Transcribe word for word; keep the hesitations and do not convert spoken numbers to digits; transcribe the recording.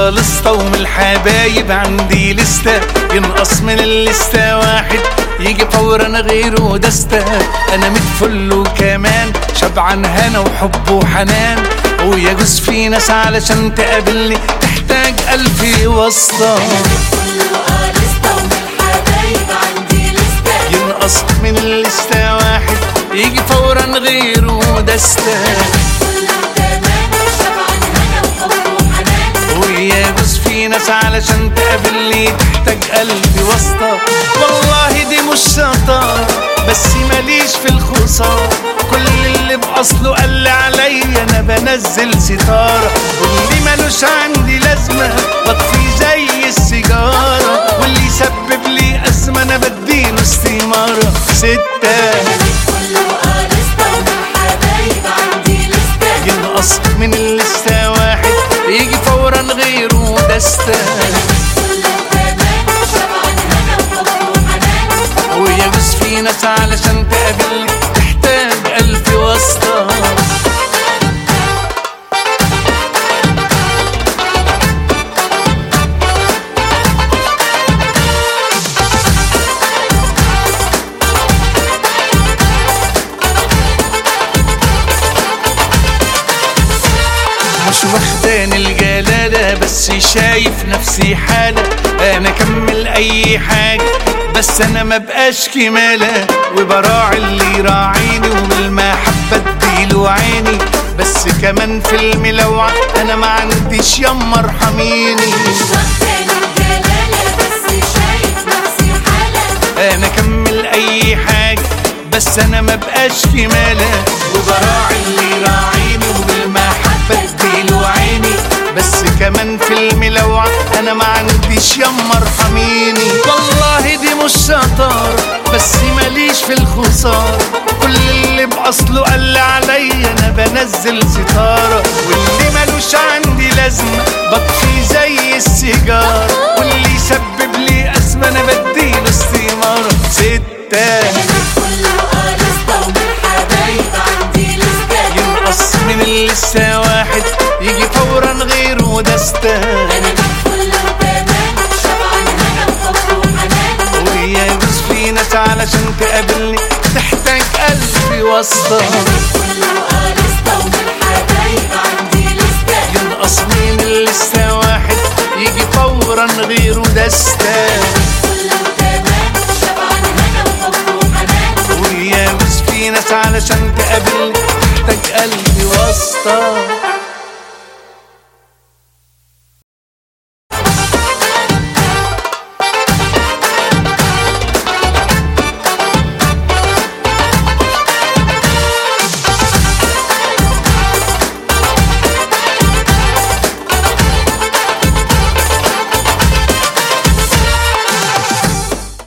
لسطة ومن الحبايب عندي لستة، ينقص من اللستة واحد يجي فورا غيره دستة. انا متفل وكمان شبعان هنا وحب وحنان، ويجوز في ناس علشان تقابلني تحتاج ألف واسطة. ينقص من اللستة واحد يجي فورا غيره دستة، ويجوز في ناس علشان تقابلني تحتاج ألف واسطة. والله دي مش شطارة بس ماليش في الخسارة، كل اللي بأصله قال عليا أنا بنزل ستارة، واللي مالوش عندي لازمة بطفي زي السيجارة، واللي يسبب لي أزمة أنا بديله استمارة. ستة ينقص من اللستة واحد يجي فورا غيره دستة، ويجوز في ناس علشان تقابلني تحتاج ألف واسطة. مش واخداني الجلالة بس شايف نفسي حالة، انا اكمل اي حاجة بس انا ما بقاش كمالة، وبراعي اللي يراعيني وبالمحبة اديله عيني، بس كمان في الملوعة انا ما عنديش يما ارحميني. مش واخداني الجلالة بس شايف نفسي حالة، انا اكمل اي حاجة بس انا ما بقاش كمالة، وبراعي اللي يراعيني وبالمحبة اديله عيني، بس كمان في الملوعة انا ما عنديش يما ارحميني. والله دي مش شطارة بس ماليش في الخسارة، كل اللي بأصله قال عليا انا بنزل ستارة، واللي مالوش عندي لازمة بطفي زي السيجارة، واللي يسبب لي أزمة انا بديله استمارة. ستة ينقص من اللستة واحد يجي فورا غيره دستة، أنا مقفول وكمان شبعان هنا وحب وحنان، ويجوز في ناس علشان تقابلني تحتاج ألف واسطة. ينقص من اللستة واحد يجي فورا غيره دستة، ويجوز في ناس علشان تقابلني تحتاج ألف واسطة.